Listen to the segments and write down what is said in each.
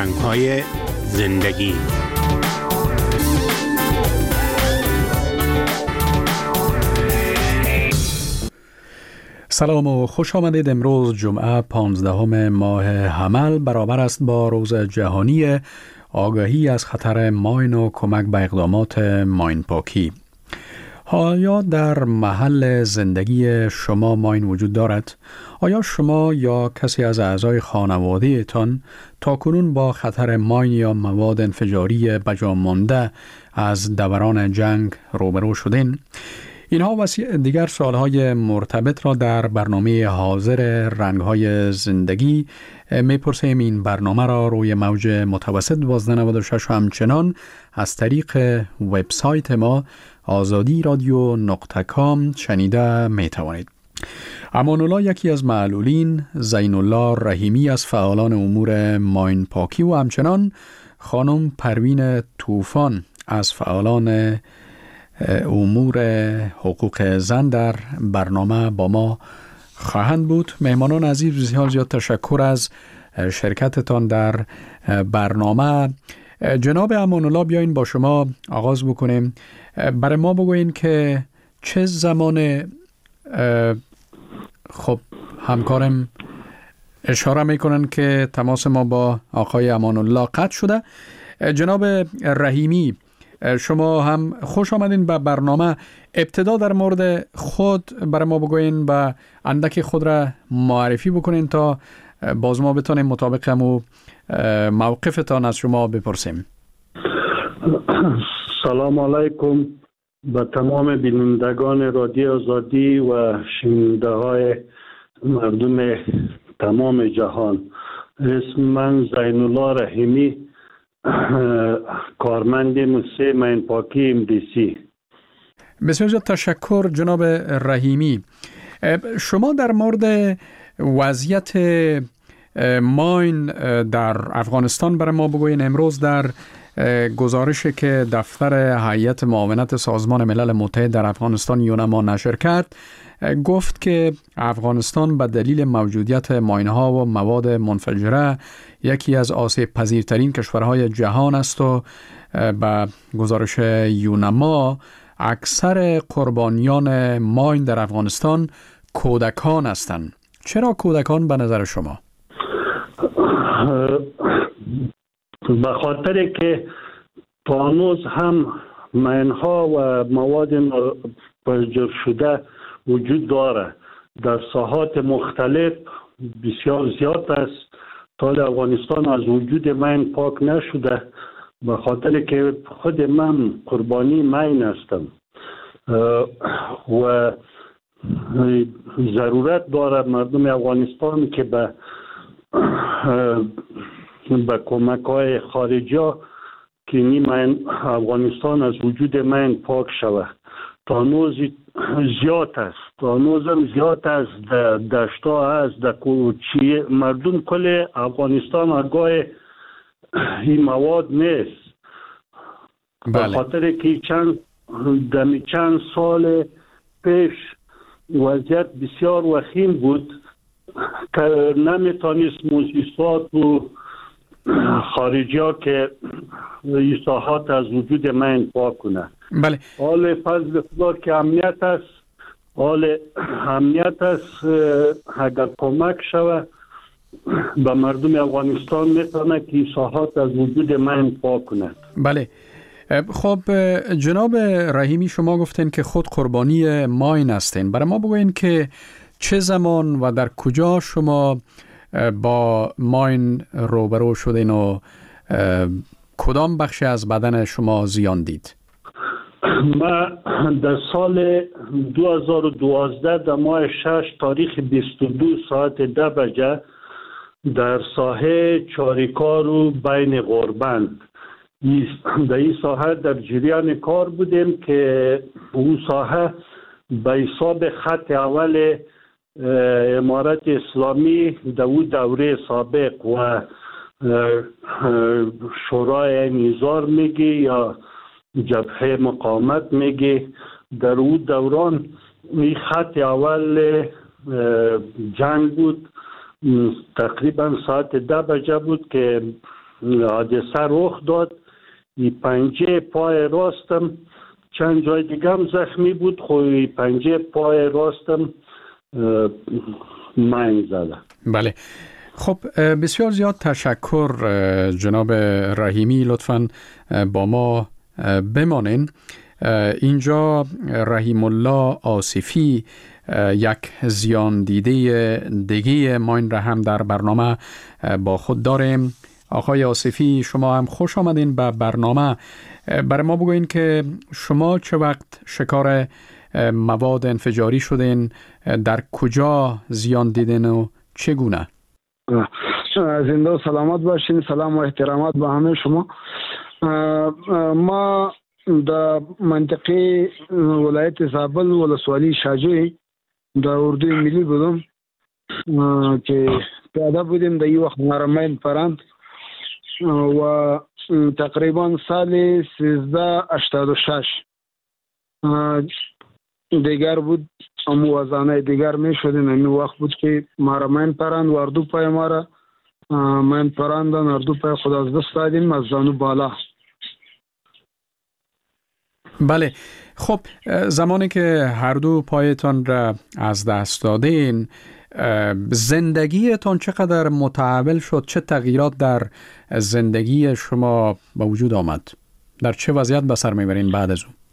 رنگ‌های زندگی. سلام و خوش آمدید. امروز جمعه 15 ماه حمل برابر است با روز جهانی آگاهی از خطر ماین و کمک به اقدامات ماین پاکی. آیا در محل زندگی شما ماین وجود دارد؟ آیا شما یا کسی از اعضای خانواده تان تاکنون با خطر ماین یا مواد انفجاری بجا مانده از دوران جنگ روبرو شدین؟ اینها و دیگر سوالهای مرتبط را در برنامه حاضر رنگ‌های زندگی میپرسیم. این برنامه را روی موج متوسط 1296 و همچنان از طریق وبسایت ما azadi-radio.com شنیده میتوانید. امان الله یکی از معلولین، زین الله رحیمی از فعالان امور ماین پاکی و همچنان خانم پروین طوفان از فعالان امور حقوق زن در برنامه با ما خواهند بود. مهمانان عزیز، بسیار زیاد تشکر از شرکتتان در برنامه. جناب امان الله، بیاین با شما آغاز بکنیم. برای ما بگوین که چه زمان خب همکارم اشاره میکنن که تماس ما با آقای امان الله قطع شده. جناب رحیمی، شما هم خوش آمدین به برنامه. ابتدا در مورد خود برای ما بگوین و اندک خود را معرفی بکنین تا باز ما بتونیم مطابق همو موقفتان از شما بپرسیم. سلام علیکم به تمام بینندگان رادیو آزادی و شنونده های مردم تمام جهان. اسم من زین الله رحیمی، کارمند موسسه ماین پاکی MDC. بسیار زیاد تشکر جناب رحیمی. شما در مورد وضعیت ماین در افغانستان برای ما بگوین. امروز در گزارشی که دفتر هیئت معاونت سازمان ملل متحد در افغانستان یونما نشر کرد، گفت که افغانستان به دلیل موجودیت ماین‌ها و مواد منفجره یکی از آسیب پذیرترین کشورهای جهان است و به گزارش یونما اکثر قربانیان ماین در افغانستان کودکان هستند. چرا کودکان به نظر شما؟ به خاطر که تا هنوز هم ماین‌ها و مواد منفجر شده وجود داره در ساحات مختلف بسیار زیاد است. تا افغانستان از وجود ماین پاک نشده، به خاطر که خود من قربانی ماین هستم و ضرورت داره مردم افغانستان که به کمک های خارجی که نیم افغانستان از وجود ماین پاک شود. تا هنوز زیاد است، تا هنوز هم زیاد است. دشتا است، در کوچی مردم کل افغانستان آگاه این مواد نیست. به خاطر که چند سال پیش وضعیت بسیار وخیم بود که نمیتونست موسسات و خارجی ها که اصلاحات از وجود ماین پاک کنه. بله. حال فضل خدا که امنیت است، اگر کمک شود به مردم افغانستان میتونه که اصلاحات از وجود ماین پاک کنه. بله. خب جناب رحیمی، شما گفتین که خود قربانی ماین هستین. برای ما بگوین که چه زمان و در کجا شما با ماین روبرو شدین و کدام بخش از بدن شما زیان دید؟ من در سال 2012 در ماه 6 تاریخ 22 ساعت 10 بجه در ساحه چاریکار و بین غربند در این ساحه در جریان کار بودیم که اون ساحه به حساب خط اول امارت اسلامی در اون دوره سابق و شورای نیزار میگی یا جبهه مقاومت میگی، در اون دوران این خط اول جنگ بود. تقریبا ساعت 10 بجه بود که حادثه رخ داد. پنجه پای راستم چند جای دیگه هم زخمی بود، خب پنجه پای راستم مین زده. بله. خب بسیار زیاد تشکر جناب رحیمی، لطفاً با ما بمانین. اینجا رحیم الله آصفی، یک زیان دیده دیگه ماین را هم در برنامه با خود داریم. آقای آصفی، شما هم خوش آمدین به برنامه. برای ما بگوین که شما چه وقت شکار مواد انفجاری شدین، در کجا زیان دیدین و چگونه؟ زنده و سلامت باشین. سلام و احترامات به همه شما. ما در منطقه ولایت زابل ولسوالی شاجوی در اردوی ملی بودم که پیاده بودیم در وقت مرمین پرند و تقریبا سال 1386 دیگر بود. امو وزانه دیگر می شدیم. امی وقت بود که مرمین پرند و اردو پای ما را من پراندن، اردو پای خود از دست دادیم از زانو بالا. بله. خب زمانی که هر دو پایتان را از دست دادین، زندگیتان چقدر متحول شد؟ چه تغییرات در زندگی شما به وجود آمد؟ در چه وضعیت به سر میبرین بعد از اون؟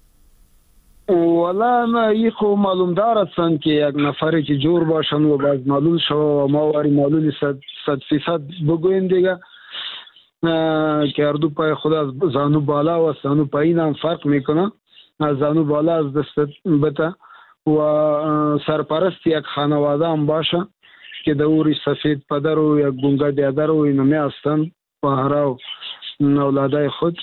والا ما خو معلوم دارستن که یک نفری که جور باشن و باز معلول شو و ما واری معلولی 100% بگوین دیگه که اردو پای خود از زانو بالا و زانو پایین هم فرق میکنه. از زانو بالا از دست بته و سرپرست یک خانواده هم باشه که دوری سفید پدر و یک گونگا بیادر و اینمی هستن پهره و اولادای خود.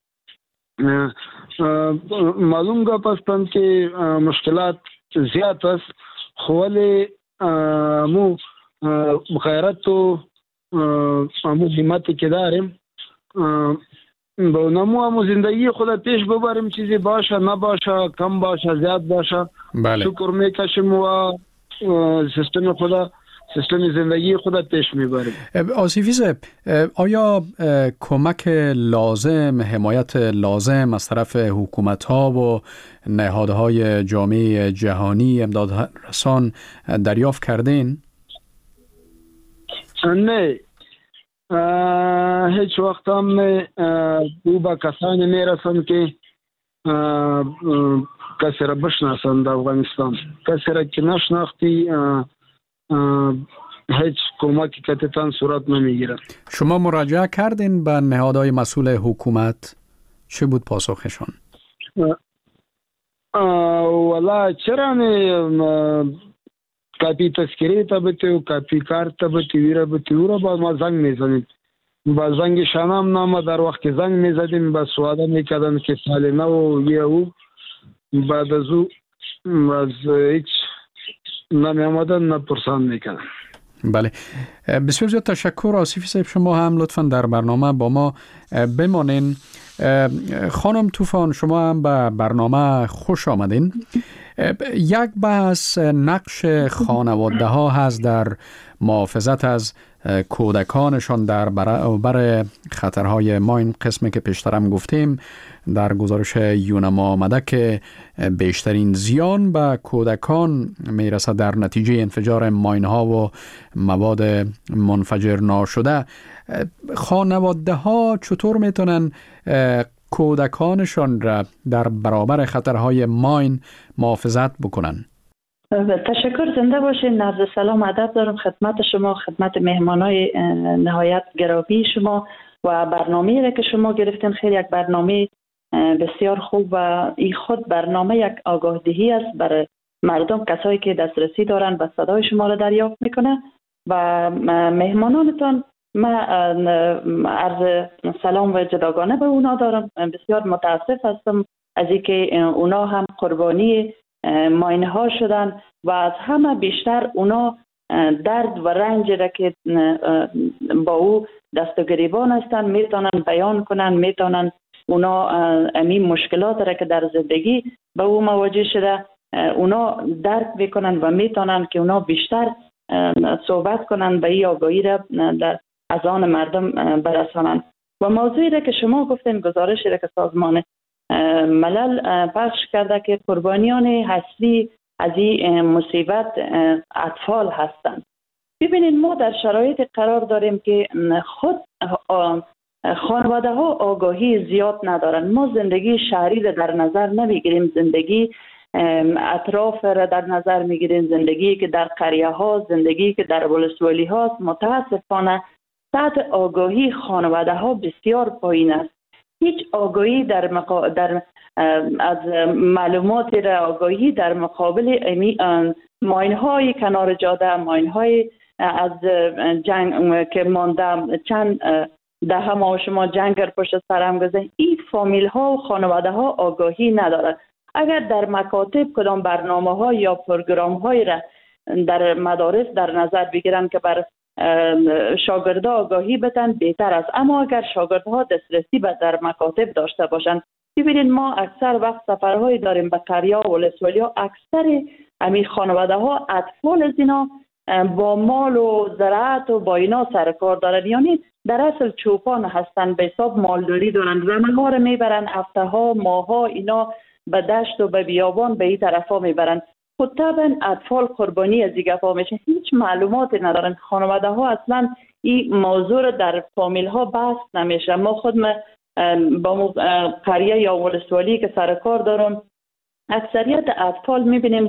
معلوم گپ هستند که مشکلات زیاد است، ولی مو غیرت و مو همتی که داریم با نمو زندگی خود پیش ببریم. چیزی باشه نباشه، کم باشه زیاد باشه، شکر میکشیم و سیستم زندگی خود پیش میبریم. آصفی صاحب، آیا کمک لازم، حمایت لازم از طرف حکومت‌ها و نهادهای جامعه جهانی، امداد رسان دریافت کردین؟ نه، هیچ وقت هم او با کسانی میرسن که کسی را بشناسن در افغانستان. کسی را که نشناختی هیچ کمکی کتتان صورت نمیگیره. شما مراجعه کردین به نهادهای مسئول حکومت؟ چه بود پاسخشان؟ والا چرا نه، کپی تذکری تا بتی و کپی کارت تا بتی ویره بتی او را با ما زنگ میزنیم. با زنگ شانم نامه در وقت که زنگ میزدیم با سواده میکردن که سال نو یه او بعد از او از هیچ نمی آمدن نپرسان میکردن. بله، بسیار زیاد تشکر آصفی صاحب. شما هم لطفا در برنامه با ما بمانین. خانم طوفان، شما هم به برنامه خوش آمدین. یک بحث نقش خانواده ها هست در محافظت از کودکانشان در برابر خطرهای ما. این قسمی که پیشترم گفتیم در گزارش یونما آمده که بیشترین زیان به کودکان میرسه در نتیجه انفجار ماین ها و مواد منفجر ناشده. خانواده ها چطور میتونن کودکانشان را در برابر خطرهای ماین محافظت بکنن؟ تشکر. زنده باشین. عرض سلام ادب دارم خدمت شما، خدمت مهمانای نهایت گرامی شما و برنامه‌ای را که شما گرفتین. خیلی یک برنامه بسیار خوب و این خود برنامه یک آگاهدهی است برای مردم، کسایی که دسترسی دارن به صدای شما را دریافت میکنه. و مهمانانتان من عرض سلام و جداگانه به اونا دارم. بسیار متاسف هستم از اینکه اونا هم قربانی ماینه ها شدن و از همه بیشتر اونا درد و رنج را که با او دست و گریبان هستن میتونن بیان کنن، میتونن اونا امین مشکلات را که در زندگی به او مواجه شده اونا درک بکنن و میتونن که اونا بیشتر صحبت کنن به این آگاهی را در از آن مردم برسانند. و موضوعی را که شما گفتین، گزارشی را که سازمان ملل پخش کرده که قربانیان اصلی از این مصیبت اطفال هستند. ببینید ما در شرایط قرار داریم که خود خانواده ها آگاهی زیاد ندارند. ما زندگی شهری را در نظر نمیگیریم، زندگی اطراف را در نظر میگیریم، زندگی که در قریه ها، زندگی که در ولسوالی هاست. متاسفانه سطح آگاهی خانواده ها بسیار پایین است. هیچ آگاهی از معلومات را آگاهی در مقابل ماین های کنار جاده، ماین های از جنگ که مانده چند دهه ما شما جنگ پشت سرم گذاشت، این فامیل ها و خانواده ها آگاهی ندارد. اگر در مکاتب کدام برنامه ها یا پروگرام های را در مدارس در نظر بگیرن که بر شاگرده آگاهی بدن بهتر است. اما اگر شاگردها دسترسی به در مکاتب داشته باشند، ببینید ما اکثر وقت سفرهایی داریم به قریه و ولسوالی ها، اکثر امی خانواده ها اطفال از اینا با مال و زراعت و با اینا سر کار دارن، یعنی در اصل چوپان هستن، به حساب مالداری دارن، زمین‌ها رو میبرن، هفته ها ماه ها اینا به دشت و به بیابان به این طرفا میبرن. خود طبعا اطفال قربانی از دیگه ها میشه، هیچ معلوماتی ندارن. خانواده ها اصلا این موضوع در فامیل ها بحث نمیشه. ما خود با قریه یا ولسوالی که سر کار دارم، اکثریت اطفال میبینیم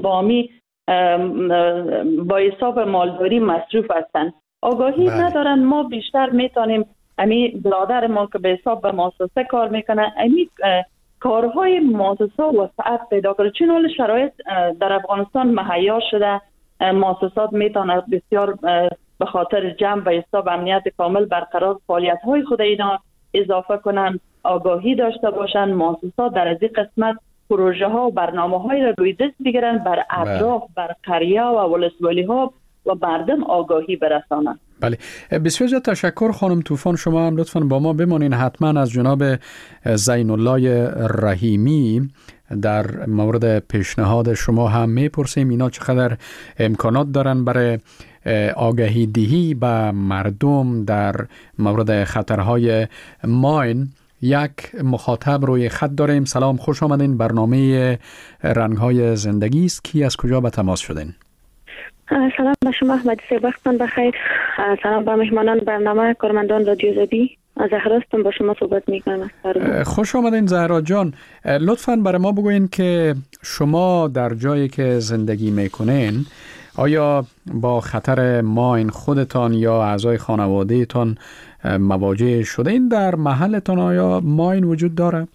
با حساب مالداری مصروف هستن، آگاهی ندارن. ما بیشتر میتونیم امی برادر ما که به حساب به مؤسسه کار میکنه، امی کارهای مؤسسه وسعت پیدا کنه، چون حال شرایط در افغانستان مهیا شده. مؤسسات میتونه بسیار به خاطر جمع و حساب امنیت کامل برقرار فعالیت های خود اینا اضافه کنن، آگاهی داشته باشن. مؤسسات در از این قسمت پروژه ها و برنامه های را روی دست بگیرن، بر اطراف، بر قریه و ولسوالی ها و مردم آگاهی برسانند. بله، بسیار زیاد تشکر خانم طوفان. شما هم لطفاً با ما بمانین. حتما از جناب زین الله رحیمی در مورد پیشنهاد شما هم میپرسیم اینا چقدر امکانات دارن برای آگاهی دهی به مردم در مورد خطرهای ماین. یک مخاطب روی خط داریم. سلام، خوش آمدین. برنامه رنگ‌های زندگی است. کی از کجا به تماس شدین؟ سلام به شما احمدی صاحب، وقتتان بخیر. سلام به مهمانان برنامه، کارمندان رادیو زدی. زهرا هستم، با شما صحبت میکنم. خوش آمدین زهرا جان. لطفاً برای ما بگوین که شما در جایی که زندگی میکنین آیا با خطر ماین خودتان یا اعضای خانوادهتان مواجه شدین؟ در محلتان آیا ماین وجود داره؟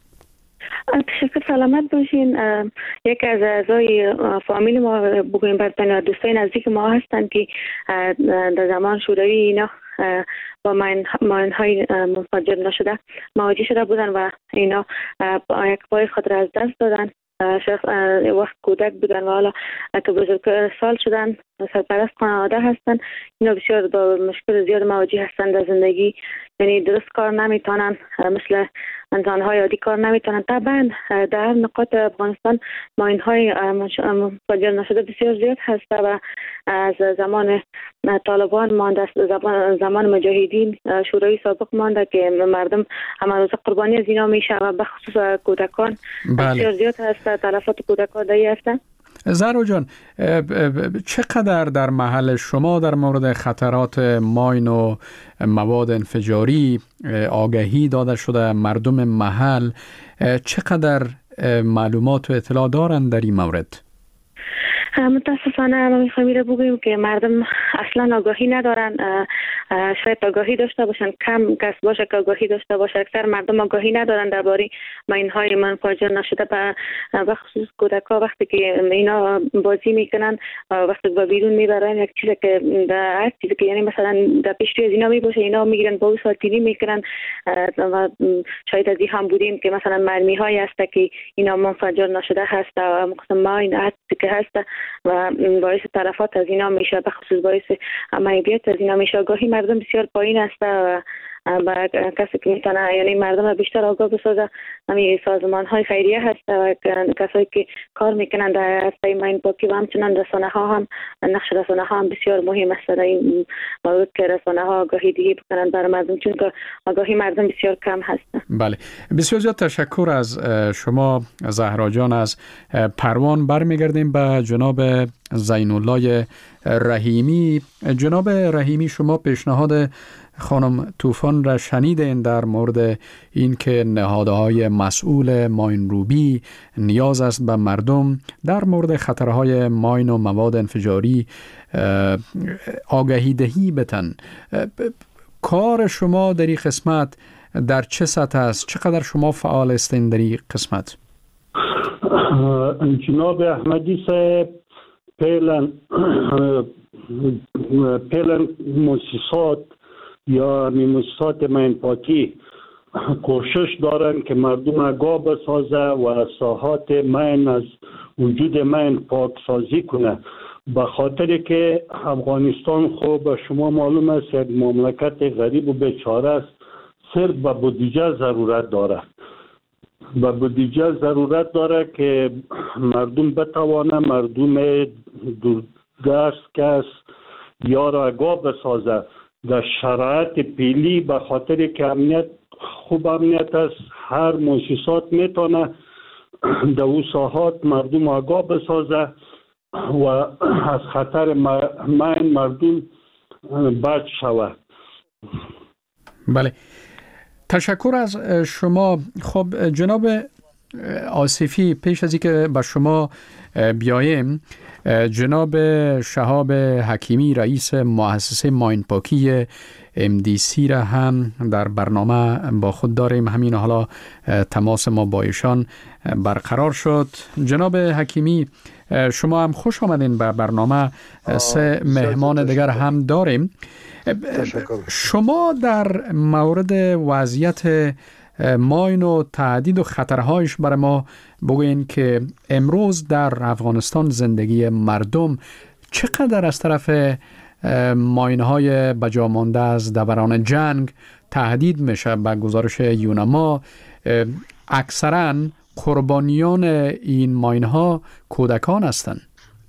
تشکر، سلامت باشین. یک از اعضای فامیل ما بگویم برتن دوستای نزدیک ما هستند که در زمان شوروی اینا با ماین های منفجر نشده مواجه شده بودن و اینا یک پای خود را از دست دادن. وقت کودک بودن و حالا که بزرگ سال شدن، سرپرست خانواده هستن. اینا بسیار با مشکل زیاد مواجه هستن در زندگی، یعنی درست کار نمیتونن، مثل انسان‌های عادی کار نمیتونن. طبعا در نقاط افغانستان ماین‌های منفجر نشده بسیار زیاد هست و از زمان طالبان مانده، زمان مجاهدین شوروی سابق مانده که مردم همه روز قربانی از اینا میشه و به خصوص کودکان بسیار زیاد هست. تلفات کودکان دایی هستن. زهرا جان، چقدر در محل شما در مورد خطرات ماین و مواد انفجاری آگاهی داده شده؟ مردم محل چقدر معلومات و اطلاع دارند در این مورد؟ متاسفانه ما میخوایم رو بگوییم که مردم اصلا آگاهی ندارن. شاید آگاهی داشته باشن، کم کس باشه که آگاهی داشته باشه. اکثر مردم آگاهی ندارن درباره ماین‌های منفجر نشده. به خصوص کودک‌ها وقتی که اینا بازی میکنن، وقتی به بیرون میبرن، یک چیزی که هر چیزی که یعنی مثلا در پیش روی از اینا میباشه، اینا میگیرن با ساتیری میکنن و شاید از این هم بودیم که مثلا مرمی‌هایی هست که اینا منفجر نشده هست و مقصد ماین هست که هست و باعث تلفات از اینا میشه، به خصوص باعث عملیات از اینا میشه. آگاهی مردم بسیار پایین است و با کسی که میتونه یعنی مردم را بیشتر آگاه بسازه. همین سازمان های خیریه هست و کسایی که کار میکنند در حوزه ماین پاکی و همچنان رسانه ها هم، نقش رسانه ها هم بسیار مهم است در این مورد که رسانه ها آگاهی دهی بکنند برای مردم، چون که آگاهی مردم بسیار کم هست. بله، بسیار زیاد تشکر از شما زهرا جان. از پروان برمیگردیم به جناب زین الله رحیمی. جناب رحیمی، شما پیشنهاد خانم طوفان را شنیدین در مورد اینکه نهادهای مسئول ماین روبی نیاز است به مردم در مورد خطرهای ماین و مواد انفجاری آگاهی دهی بتن. کار شما در این قسمت در چه سطح است؟ چقدر شما فعال هستین در این قسمت؟ جناب احمدی صاحب پیلن مؤسسات یا مؤسسات ماین پاکی کوشش دارن که مردم آگاه بسازه و ساحات ماین از وجود ماین پاک سازی کنه، به خاطر که افغانستان خوب شما معلوم است یک مملکت غریب و بیچاره است، صرف به بودجه ضرورت داره. به بودجه ضرورت داره که مردم بتوانه مردم دوردست کس یا را آگاه بسازه در شرایط پیلی، به خاطر که امنیت خوب امنیت است. هر مؤسسات میتونه در او ساحات مردم آگاه بسازه و از خطر ماین مردم بچ شود. بله، تشکر از شما. خب جناب آصفی، پیش از اینکه به شما بیایم، جناب شهاب حکیمی رئیس مؤسسه ماین پاکی MDC را هم در برنامه با خود داریم. همین حالا تماس ما با ایشان برقرار شد. جناب حکیمی، شما هم خوش آمدین به برنامه. سه مهمان دیگر هم داریم. شما در مورد وضعیت ماین و تهدید و خطرهایش برای ما بگوین که امروز در افغانستان زندگی مردم چقدر از طرف ماین‌های بجا مانده از دوران جنگ تهدید میشه. به گزارش یونما اکثراً قربانیان این ماین‌ها کودکان هستند.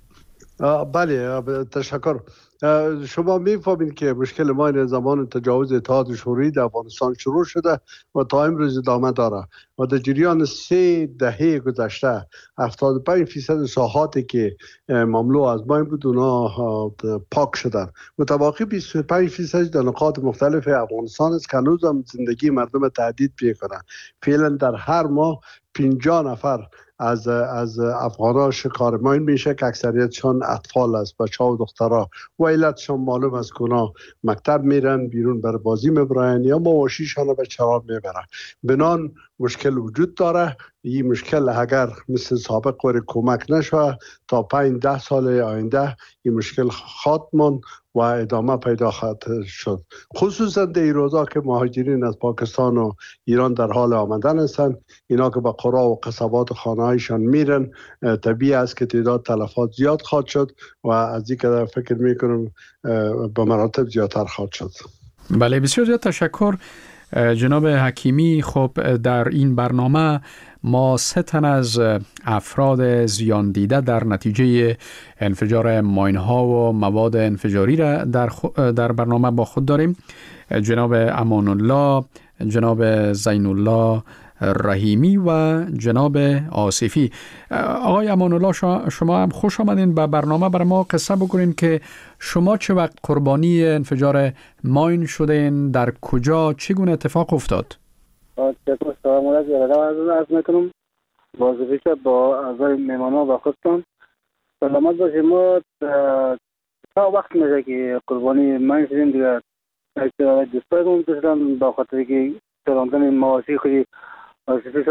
بله، تشکر. شما می‌فهمید که مشکل ماین زمان تجاوز اتحاد شوروی در افغانستان شروع شده و تا امروز ادامه داره و در جریان 3 دهه گذشته 75% ساحاتی که مملو از ماین بود اونا پاک شدن. متوقع 25% در نقاط مختلف افغانستان است که هنوز هم زندگی مردم تهدید می‌کنه. فعلا در هر ماه 50 نفر از افغان‌ها شکار ماین میشه که اکثریتشان اطفال است، بچه‌ها و دخترها. و علتشان معلوم است که اونا مکتب میرن، بیرون بر بازی میبرن یا مواشیشان رو به چرا میبرن. بنان مشکل وجود داره. این مشکل اگر مثل سابق قوی کمک نشه تا 5-10 سال آینده این مشکل خاتمان و ادامه پیدا خواهد شد، خصوصا در این روزا که مهاجرین از پاکستان و ایران در حال آمدن هستند. اینا که به قرا و قصبات و خانه‌هایشان میرن، طبیعی است که تعداد تلفات زیاد خواهد شد و از این که فکر میکنم به مراتب زیادتر خواهد شد. بله، بسیار زیاد تشکر جناب حکیمی. خب در این برنامه ما 3 تن از افراد زیان دیده در نتیجه انفجار ماین‌ها و مواد انفجاری را در برنامه با خود داریم. جناب امان الله، جناب زین الله رحیمی و جناب آصفی. آقای امان الله، شما هم خوش آمدین به برنامه. برای ما قصه بکنین که شما چه وقت قربانی انفجار ماین شدین، در کجا، چگونه اتفاق افتاد؟ سلام علیکم. عرض میکنم وظیفه با اعضای مهمانا و خودتان سلامت باشید. ما تا وقت میشه که قربانی ماین شدیم دیگه. دوستای من داشتن با خاطر که چراندن مواشی خودی وظیفه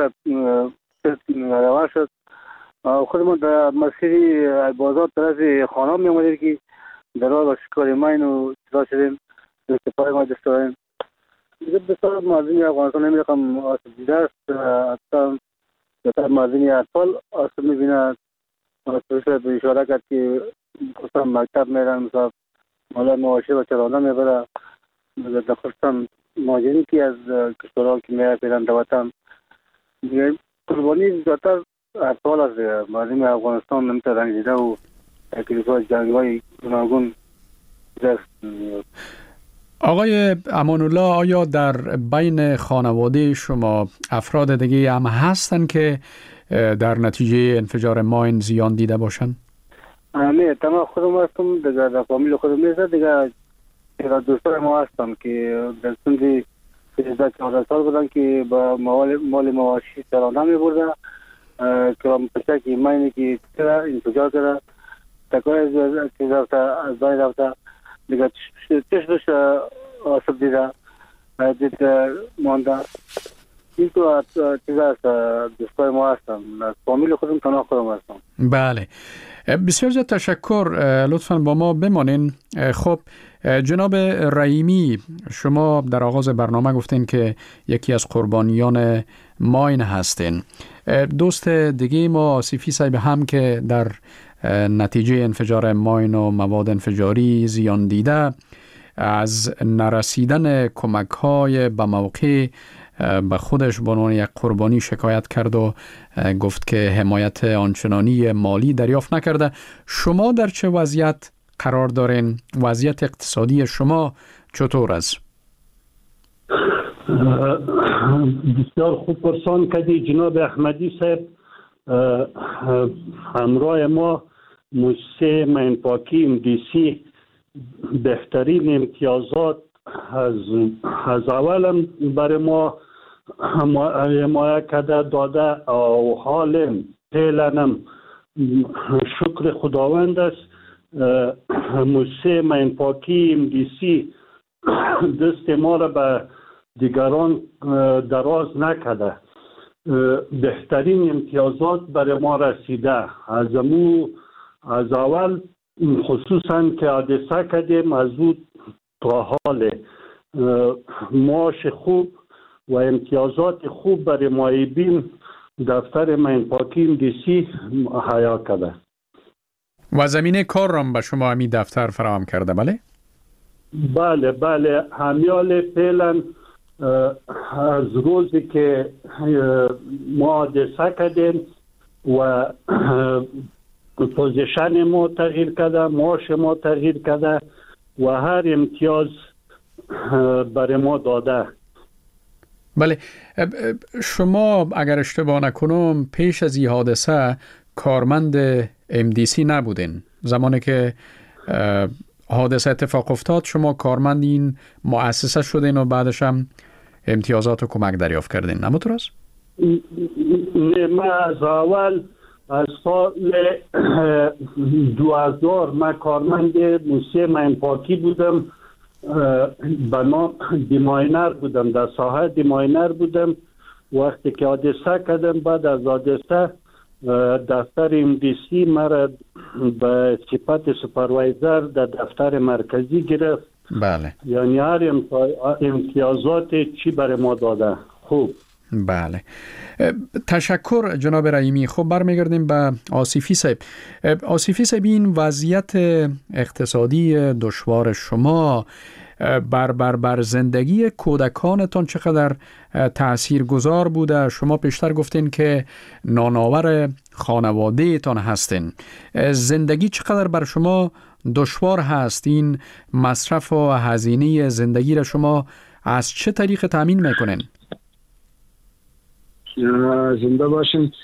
روان شد. خودمون در مسیری بازار طرف خانه می آمدیم که در راه شکار ماین و جدا شدیم. اتفاق ما دستاریم دیگه بسیار مردمی افغانستان نمی‌رقم آسیب دیده است. حتی بسیار مردمی اطفال آسیب می‌بیند. آسیبش به اشاره کرد که خصوصا مکتب میرن، مثلا مالا مواشی و چراندن میبره. در خصوصا مهاجرین که از کشورها که میرن به وطن دیگه قربانی زیادتر اطفال است. مردم افغانستان نمیتونه رنجیده و تکلیفات جنگ‌های گوناگون دست میاد. آقای امان الله، آیا در بین خانواده شما افراد دیگه هم هستن که در نتیجه انفجار ماین زیان دیده باشن؟ نه، تمام خودم هستم دیگه، در فامیل خودم نیست دیگه. دوستان ما هستم که در سن 13-14 سال بودن که با مال مواشی سرانه می بردن که پشت که ماینی که انفجار کرده تکای چیز رفته از بین رفته دیگه چشمش آسیب دیده دید مانده. این تو چیز هست دوستای ما هستم، از فامیل خودم تنها خودم هستم. بله، بسیار زیاد تشکر. لطفاً با ما بمانین. خب جناب رحیمی، شما در آغاز برنامه گفتین که یکی از قربانیان ماین هستین. دوست دیگه ما آصفی صاحب هم که در نتیجه انفجار ماین و مواد انفجاری زیان دیده، از نرسیدن کمک‌های به موقع به خودش به عنوان یک قربانی شکایت کرد و گفت که حمایت آنچنانی مالی دریافت نکرده. شما در چه وضعیت قرار دارین؟ وضعیت اقتصادی شما چطور است؟ بسیار خوب پرسان کردی جناب احمدی صاحب. همراه ما مؤسسه ماین پاکی MDC بهترین امتیازات از اولم برای ما حمایت کرده داده و حال فعلا شکر خداوند است. مؤسسه ماین پاکی MDC دست ما را به دیگران دراز نکرده، بهترین امتیازات برای ما رسیده. از اول خصوصا که حادثه کردیم از او تا حال معاش خوب و امتیازات خوب برای معیبین دفتر ماین پاکی MDC حیا کرده و زمینه کار را به شما همین دفتر فراهم کرده. بله همیال فعلا از روزی که ما حادثه کردیم و پوزیشن ما تغییر کرده، معاش ما تغییر کرده و هر امتیاز برای ما داده. بله، شما اگر اشتباه نکنم پیش از این حادثه کارمند MDC نبودین. زمانی که حادثه اتفاق افتاد شما کارمند این مؤسسه شدین و بعدش هم امتیازات و کمک دریافت کردین، نمی‌طور است؟ نه، من از اول از سال 2000 من کارمند مؤسسه ماین پاکی بودم، به نام دیماینر بودم، در ساحه دیماینر بودم. وقتی که حادثه کردم، بعد از حادثه دفتر MDC مرا به صفت سوپروایزر در دفتر مرکزی گرفت. بله، یعنی هر امتیازات چی برای ما داده. خوب، بله، تشکر جناب رحیمی. خب برمیگردیم به آصفی صاحب. آصفی صاحب، این وضعیت اقتصادی دشوار شما بر زندگی کودکانتان چقدر تأثیر گذار بوده؟ شما پیشتر گفتین که نانآور خانواده تان هستین. زندگی چقدر بر شما دشوار هست؟ این مصرف و هزینه زندگی را شما از چه طریق تأمین میکنین؟ زنده باشین.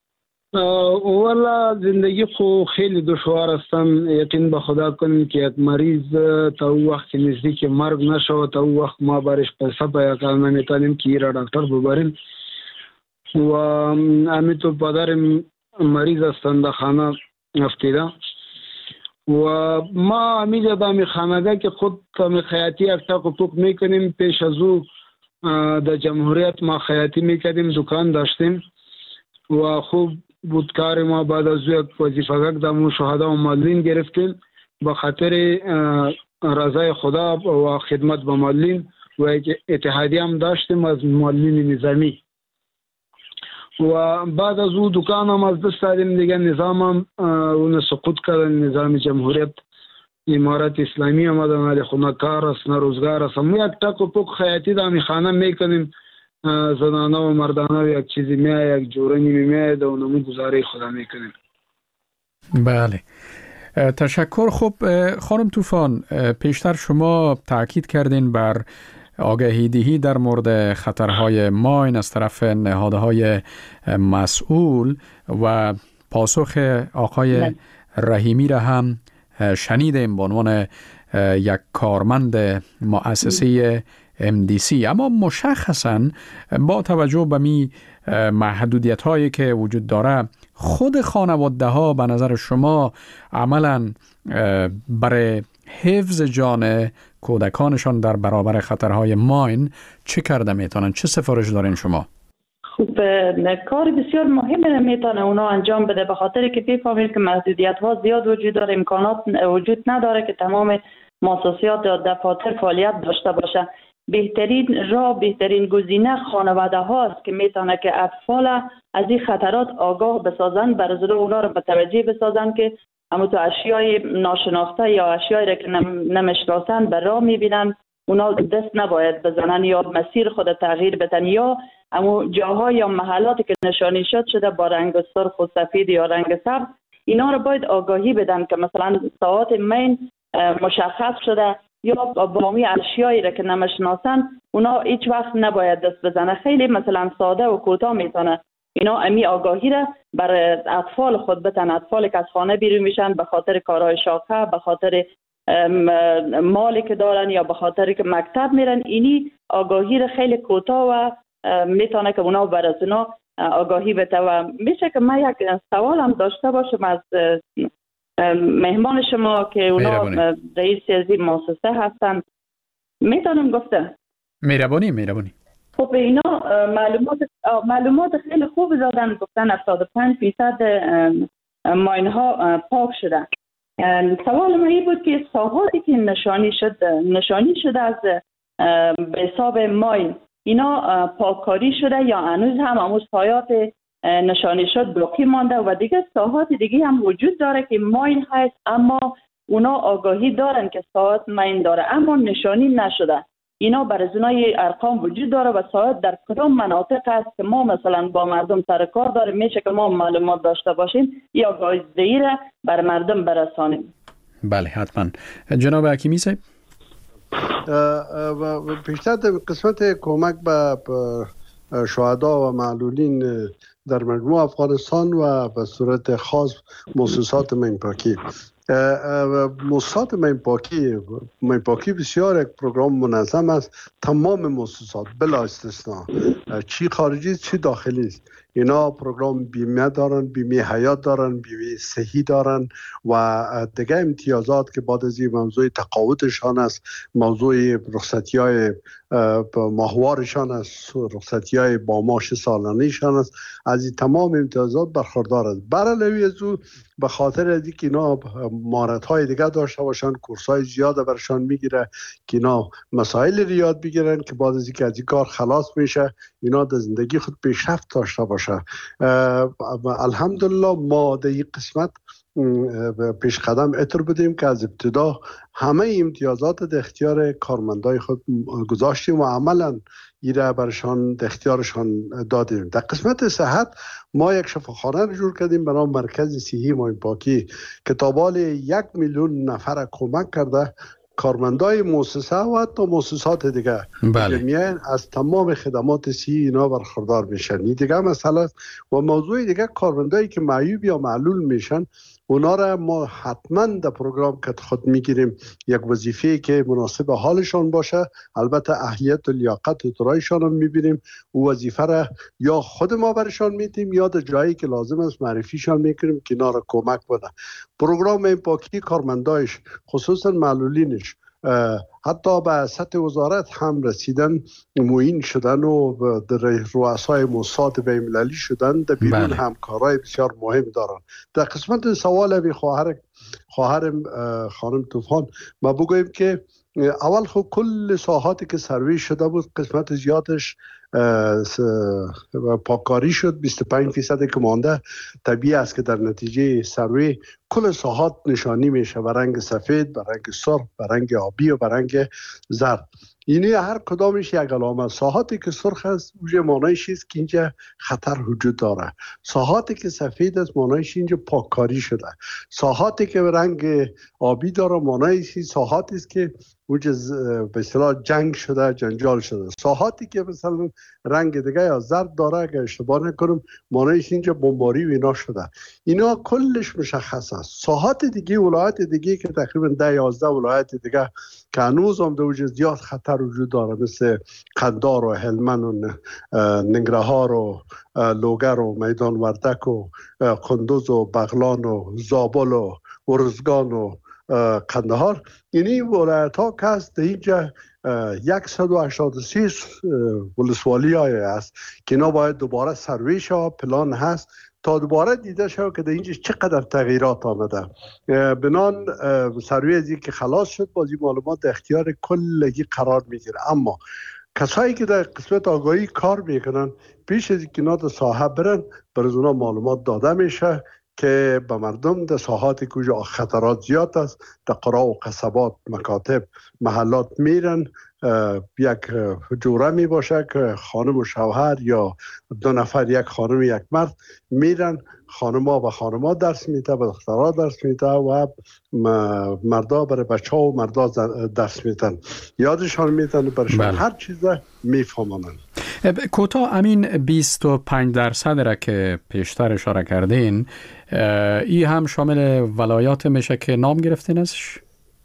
والا زندگی خو خیلی دشوار هستن. یقین به خدا کنیم که یک مریض تا او وقت نزدیک مرگ نشود، تا او وقت ما برش پیسه پیدا نمیتونیم که ایرا دکتر ببریم. و امیتو پدر مریض هستن در خانه افتیده و ما امیجا دامی خانگاه که خود تامی خیاطی اکتا حقوق میکنیم. پیش از او در جمهوریت ما خیاطی میکردیم، دکان داشتیم و خوب بود کار ما. بعد از یک وظیفه‌گک دمو شهدا و معلم گرفتیم به خاطر رضای خدا و خدمت به معلم و اتحادیه هم داشتیم از معلم نظامی. و بعد از او دکان هم از دست دادیم دیگه. نظام هم اون سقوط کردن، نظام جمهوریت امارت اسلامی آمدن ولی خونه کار است نه روزگار است. ما یک تک و پک خیاطی در خانه میکنیم، زنانه و مردانه یک چیزی میاد، یک جورنی میاد و نمو گزاره خدا میکنیم. بله، تشکر. خب خانم طوفان، پیشتر شما تاکید کردین بر آگاهی دهی در مورد خطرهای ماین از طرف نهادهای مسئول و پاسخ آقای رحیمی را هم شنیدیم به عنوان یک کارمند مؤسسه MDC. اما مشخصاً با توجه به می محدودیت هایی که وجود داره، خود خانواده ها به نظر شما عملاً برای حفظ جان کودکانشان در برابر خطرهای ماین چه کرده میتونن؟ چه سفارش دارین شما؟ خوب، کار بسیار مهمی میتونه اونا انجام بده، به خاطر که بفهمید که محدودیت ها زیاد وجود داره، امکانات وجود نداره که تمام مؤسسات یا دفاتر فعالیت داشته باشه. بهترین راه، بهترین گزینه خانواده هاست که میتونه که اطفال از این خطرات آگاه بسازن، برای اونا رو متوجه بسازن که اما تو اشیای ناشناخته یا اشیایی را که نمیشناسن به راه میبینن، اونا دست نباید بزنن یا مسیر خود تغییر بدن، یا اما جاها یا محلاتی که نشانی شده با رنگ سرخ و سفید یا رنگ سبز، اینا رو باید آگاهی بدن که مثلا ساعات مین مشخص شده یا بامی اشیایی را که نمیشناسن اونا هیچ وقت نباید دست بزنه. خیلی مثلا ساده و کوتاه میتونه اینا امی آگاهی را برای اطفال خود بتن، اطفالی که از خانه بیرون میشن به خاطر کارهای شاقه، به خاطر مالی که دارن یا به خاطر که مکتب میرن، اینی آگاهی را خیلی کوتاه و میتونه که اونا برای اونا آگاهی بده. و میشه که من یک سوال هم داشته باشم از مهمان شما که اونا رئیس از این مؤسسه هستن، میتونم گفته؟ مهربانی. خب اینا معلومات خیلی خوب دادن، گفتن 75% ماین ها پاک شده. سوال من این بود که ساحاتی که نشانی شده از به حساب ماین، اینا پاککاری شده یا هنوز هم همون ساحات نشانی شد باقی مانده و دیگه ساحات دیگه هم وجود داره که ماین هست اما اونا آگاهی دارن که ساحات ماین داره اما نشانی نشده؟ اینا برای اونای ارقام وجود داره و ساعت در کدام مناطق است که ما مثلا با مردم سر کار داریم، میشه که ما معلومات داشته باشیم یا آگاهی را بر مردم برسانیم؟ بله حتما. جناب حکیمی صاحب، بیشتر قسمت کمک به شهدا و معلولین در مجموع افغانستان و به صورت خاص مؤسسات مینپاکی. مؤسسات مینپاکی بسیار یک پروگرام منظم است. تمام مؤسسات بلا استثنا، چی خارجی چی داخلی، اینا پروگرام بیمه دارن، بیمه حیات دارن، بیمه صحی دارن و دیگه امتیازات که بعد از این موضوع تقاعدشان است، موضوع رخصتی‌های ماهوارشان است، رخصتی‌های با معاش سالانه‌شان است، از این تمام امتیازات برخوردار است. برعلاوه از او به خاطر از اینکه اینا مهارت‌های دیگه داشته باشن، کورس‌های زیاد برشان میگیره که اینا مسائل یاد بگیرن که بعد از اینکه از این کار خلاص میشه اینا در زندگی خود پیشرفت داشته باشه. الحمدلله ما در این قسمت پیش قدم اتر بدیم که از ابتدا همه امتیازات در اختیار کارمندای خود گذاشتیم و عملا ایره برشان در اختیارشان دادیم. در قسمت صحت ما یک شفاخانه رو جور کردیم به نام مرکز صحی مینپاکی که تا بال 1 میلیون نفر کمک کرده. کارمندای مؤسسه و حتی مؤسسات دیگه جمعیت از تمام خدمات صحی اینا برخوردار میشن. این دیگه مسئله است. و موضوع دیگه کارمندایی که معیوب یا معلول میشن اونا را ما حتما در پروگرام که خود میگیریم، یک وظیفه که مناسب حالشان باشه، البته اهلیت و لیاقت و اطلاعشان رو میبینیم، او وظیفه را یا خود ما برشان میدیم یا در جایی که لازم است معرفیشان میکنیم که اینا را کمک بده. پروگرام مینپاکی کارمندایش خصوصا معلولینش حتی به سطح وزارت هم رسیدن، معین شدن و در رؤسای مؤسسات بین‌المللی شدن، در بیرون هم کارهای بسیار مهم دارن. در قسمت سوال خواهر خانم طوفان ما بگویم که اول خب کل ساحاتی که سروی شده بود قسمت زیادش پاککاری شد. 25% که مانده طبیعی است که در نتیجه سروی کل ساحات نشانی میشه به رنگ سفید، به رنگ سرخ، به رنگ آبی و به رنگ زرد. یعنی هر کدامش یک علامه. ساحاتی که سرخ است اوجه مانایش است که اینجا خطر وجود داره. ساحاتی که سفید است مانایش اینجا پاککاری شده. ساحاتی که رنگ آبی داره مانایش ساحاتی است که اوجه به اصطلاح جنگ شده، جنجال شده. ساحاتی که مثلا رنگ دیگه یا زرد داره اگه اشتباه نکنم مانایش اینجا بمباری و اینا شده. اینا کلش مشخص است. ساحات دیگه ولایت دیگه که تقریبا 10-11 ولایت دیگه که هنوز هم در اوج زیاد خطر وجود داره مثل قندار و هلمند و ننگرهار و لوگر و میدان وردک و قندوز و بغلان و زابل و ارزگان و قندهار. این ولایت ها که هست اینجا 183 ولسوالی های هست که اینا باید دوباره سروی شد. پلان هست تا دوباره دیده شد که در اینجا چقدر تغییرات آمده. بنان سروی از که خلاص شد بازی معلومات در اختیار کلگی قرار میگیره. اما کسایی که در قسمت آگاهی کار میکنن پیش از اینکه اینا در ساحه برن برای اونا معلومات داده میشه که به مردم در ساحاتی که خطرات زیاد است در قرا و قصبات مکاتب محلات میرن. یک جوره می باشه که خانم و شوهر یا 2 نفر یک خانم یک مرد میرن. خانما به خانما درس میده، به دخترها درس میده و مردا برای بچه ها و مردا درس میدن، یادشان میدن برشان هر چیز میفهمونن. کوتاه امین 25% را که پیشتر اشاره کردین ای هم شامل ولایات میشه که نام گرفتین ازش؟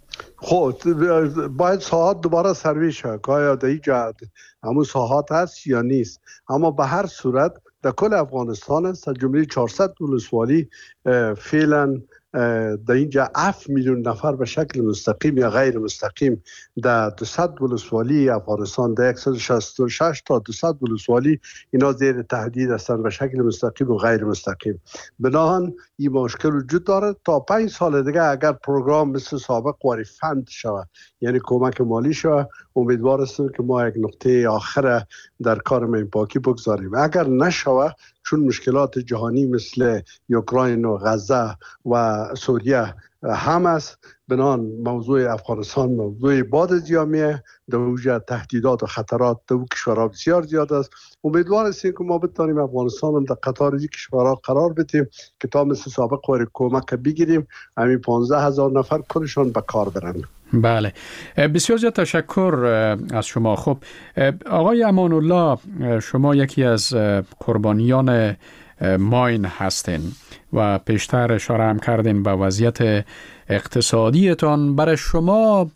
خب باید ساحات دوباره سروی شد که آیا در اینجا همون ساحات هست یا نیست. اما به هر صورت در کل افغانستان است، جمله 400 ولسوالی فعلا در اینجا 7 میلیون نفر به شکل مستقیم یا غیر مستقیم در 200 ولسوالی افغانستان در 166 تا 200 ولسوالی اینا زیر تهدید هستند به شکل مستقیم و غیر مستقیم. بنابراین این مشکل وجود داره. تا 5 سال دیگه اگر پروگرام مثل سابق واری فند شود یعنی کمک مالی شود، امیدوار هستیم که ما یک نقطه آخر در کار مینپاکی بگذاریم. اگر نشود چون مشکلات جهانی مثل اوکراین و غزه و سوریه هم است، بنان موضوع افغانستان موضوع باد زیامیه، در اوج تهدیدات و خطرات در کشورها بسیار زیاد است. امیدوار هستیم که ما بتوانیم افغانستان هم در قطار این کشورها قرار بدیم که تا مثل سابق واری کمک بگیریم همین 15,000 نفر کلشان به کار برن. بله، بسیار زیاد تشکر از شما. خب آقای امان الله، شما یکی از قربانیان ماین هستین و پیشتر اشاره هم کردین به وضعیت اقتصادیتان. برای شما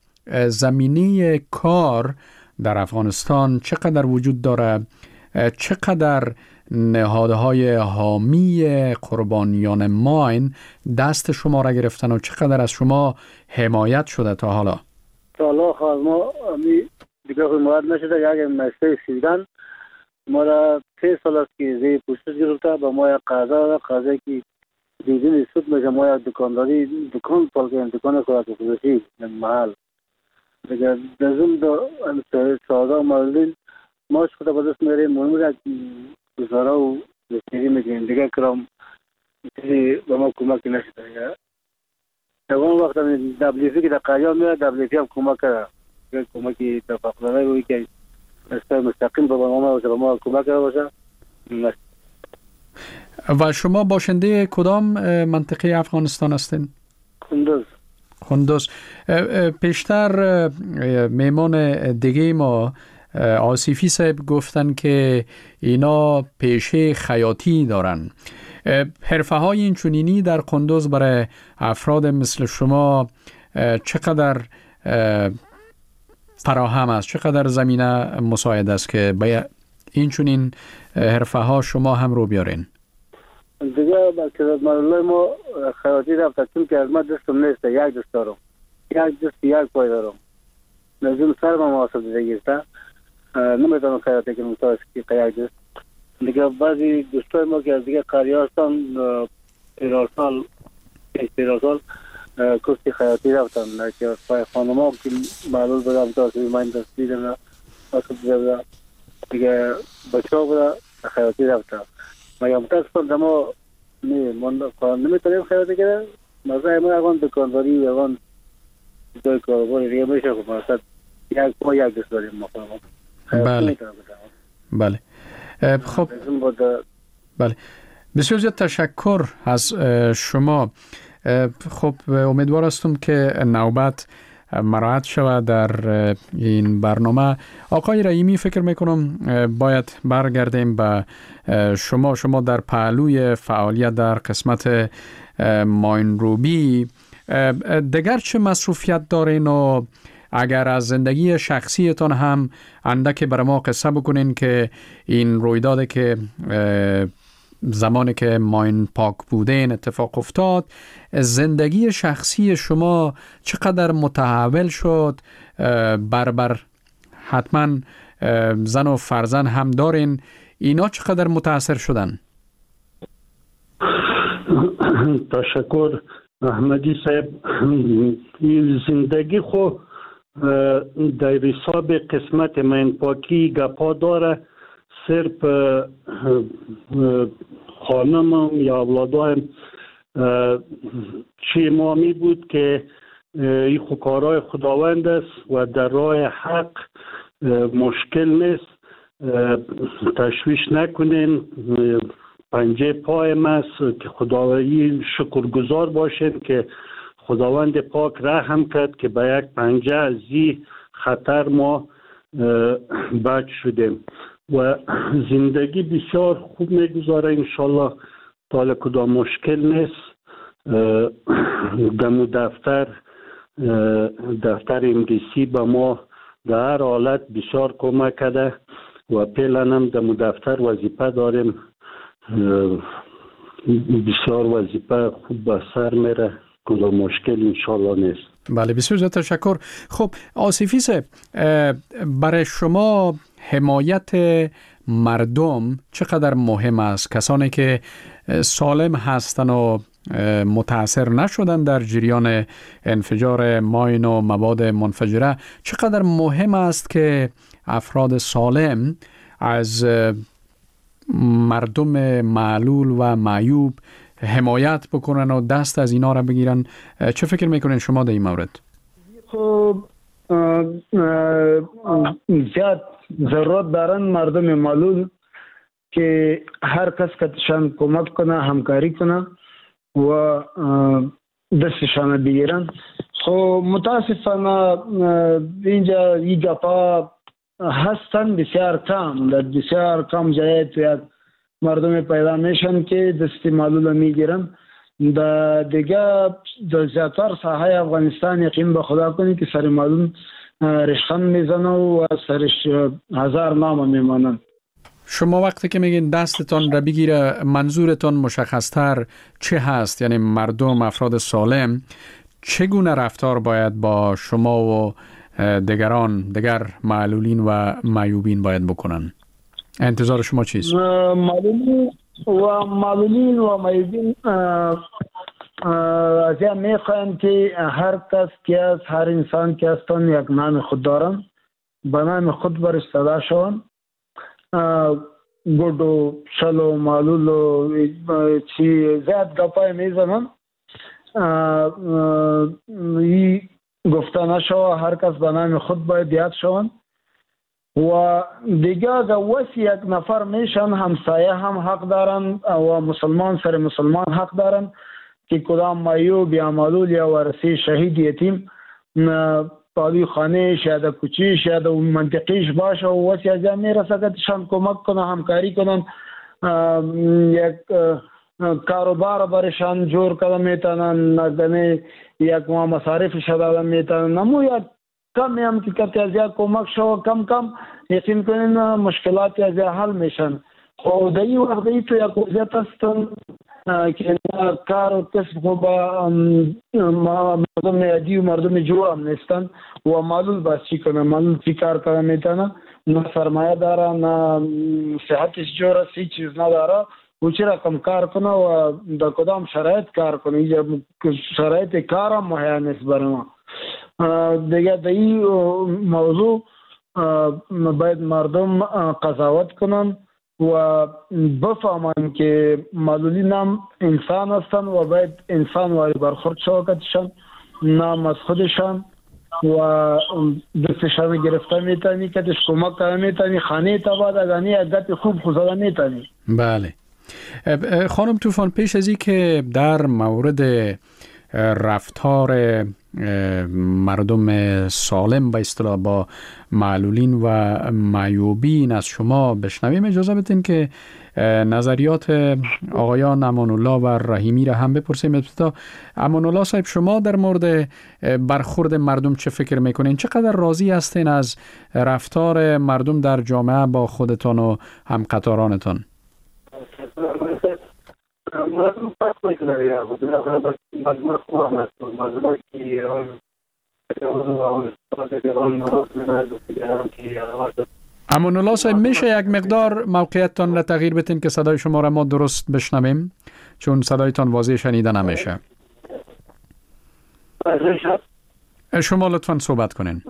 زمینه کار در افغانستان چقدر وجود داره؟ چقدر نهادهای حامی قربانیان ماین دست شما را گرفتن و چقدر از شما حمایت شده تا حالا؟ تا حالا خواهد ما دیگه حمایت نشده. یک مسئله سیدن ما را 3 سال است که زیر پوشش گرفته. با ما یک قضا که دیدین سود میشه. ما یک دکانداری دکان پالکیم، دکان خودت خودشی محل دیگه دزم دا سادا مالدین ماش خدا با دست میریم مهم را گزارا و دستگیری میکنیم دیگه کرام چیزی با ما کمک نشده. در اون وقت دبلیفی که در قریان میره دبلیفی هم کمک کرده، کمکی تفاقلانه روی که مستقیم با ما کمک کرده باشه. و شما باشنده کدام منطقه افغانستان هستین؟ خندوز. پیشتر میمان دیگه ما آصفی صاحب گفتن که اینا پیشه خیاطی دارن. حرفه های این چنینی در قندوز برای افراد مثل شما چقدر فراهم است؟ چقدر زمینه مساعد است که به این چنین حرفه ها شما هم رو بیارین؟ دیگه با کلاد مالله ما خیاطی را تکیم که از ما دستم نیسته. یک دست دارم، یک دست یک پای دارم. نظم سر ما محاسب دیده گیسته نمیتونم خیاطی کنم تا که یک دست. دیگه بعضی دوستای ما که از دیگه قریه هستن 13 سال کشتی خیاطی رفتم که پای خانما که معلول بودم تا من دستی دارم اصلا بودم دیگه بچه ها بودم خیاطی رفتم مگه متاسفم دما نمیتونیم خیاطی کرده مثلا ما اگان دکانداری اگان جای کارباری دیگه میشه خب مثلا یک دست داریم مفهوم. بله خب بله بسیار زیاد تشکر از شما. خب امیدوار هستم که نوبت مراعات شود در این برنامه. آقای رحیمی فکر میکنم باید برگردیم به شما در پهلوی فعالیت در قسمت ماینروبی دیگر چه مصروفیت دارین و اگر از زندگی شخصیتان هم اندک بر ما قصه بکنین که این رویداد که زمانی که ماین پاک بودین اتفاق افتاد، زندگی شخصی شما چقدر متحول شد؟ بربر حتما زن و فرزند هم دارین، اینا چقدر متاثر شدن؟ تشکر احمدی صاحب. زندگی خو در حساب قسمت ماین پاکی گپا داره. صرف خانمم یا اولادایم چی امامی بود که این خو کارهای خداوند است و در راه حق مشکل نیست، تشویش نکنین، پنجه پایم است که خداوندی شکرگزار باشین که خداوند پاک رحم کرد که به یک پنجه از این خطر ما بچ شدیم و زندگی بسیار خوب میگذاره انشالله. تا کدام مشکل نیست. دمو دفتر انگلیسی به ما در هر حالت بسیار کمک کرده و فعلا هم دمو دفتر وظیفه داریم، بسیار وظیفه خوب به سر میره، کدام مشکل انشالله نیست. بله بسیار زیاد تشکر. خب آصفی صاحب، برای شما حمایت مردم چقدر مهم است؟ کسانی که سالم هستن و متاثر نشدن در جریان انفجار ماین و مواد منفجره، چقدر مهم است که افراد سالم از مردم معلول و معیوب حمایت بکنن و دست از اینا را بگیرن؟ چه فکر میکنین شما در این مورد؟ خب زیاد ضرورت دارن مردم معلول که هر کس کتشان کمک کنه، همکاری کنه و دستشان بگیرن. خب متاسفانه اینجا این گپا هستن بسیار کم، در بسیار کم جای مردم پیدا میشن که دست معلول میگیرن. دیگه در زیادتر ساحه افغانستان یقین به خدا کنید که سر معلول رشخند میزنه و سرش هزار نام میمانن. شما وقتی که میگین دستتان را بگیره، منظورتان مشخصتر چه هست؟ یعنی مردم، افراد سالم چگونه رفتار باید با شما و دیگر معلولین و معیوبین باید بکنن؟ انتظار شما چیست؟ معلولین و معیوبین از این میخواین که هر کس که از هر انسان که هستن یک نام خود دارن، به نام خود برش صدا شون. گود و شل و معلول و چی زیاد گپای میزنن، این گفته نشوه. هر کس به نام خود باید یاد شون و دیگه وسی یک نفر میشن، همسایه هم حق دارن و مسلمان سر مسلمان حق دارن که کدام معیوب یا معلول یا ورثه شهید یتیم پالی خانهش یا در کوچیش یا در منطقیش باشه و وسی از این میرسه که شان کمک کنه، همکاری کنن، یک کاروبار برشان جور کنه میتونن، نزدنه یک مصارف شداده میتونن. نمو یک کم هم که کتی از یک کمک شو کم یقین کنین مشکلات از یک حل میشن. خب در این وقت ای تو یک وضعیت هستن که کار و کسب با مردم عادی و مردم جور هم نیستن و معلول باز چی کنه، معلول چی کار کنه میتونه، نه سرمایه داره، نه صحتش جور است، هیچ چیز نداره او چه رقم کار کنه و در کدام شرایط کار کنه. یا شرایط کار هم مهیا نیست برای ما. دیگه در این موضوع باید مردم قضاوت کنن و بفهمن که معلولین هم انسان هستن و باید انسان واری برخورد شوکتشن، نام از خودشان و دستشان گرفته میتونی که دش کمک میتونی خانه تباد اگانی عدت خوب خوزاده میتونی. بله خانم طوفان، پیش از این که در مورد رفتار مردم سالم به اصطلاح با معلولین و معیوبین از شما بشنویم، اجازه بدین که نظریات آقایان امان الله و رحیمی را هم بپرسیم. ابتدا امان الله صاحب، شما در مورد برخورد مردم چه فکر میکنین؟ چقدر راضی هستین از رفتار مردم در جامعه با خودتان و همقطارانتان؟ مردم فرق میکنه یا مردم خوب هست، مردم که امان الله صاحب، میشه یک مقدار موقعیتتان را تغییر بدین که صدای شما را ما درست بشنویم، چون صدایتان واضح شنیده نمیشه. شما لطفاً صحبت کنین.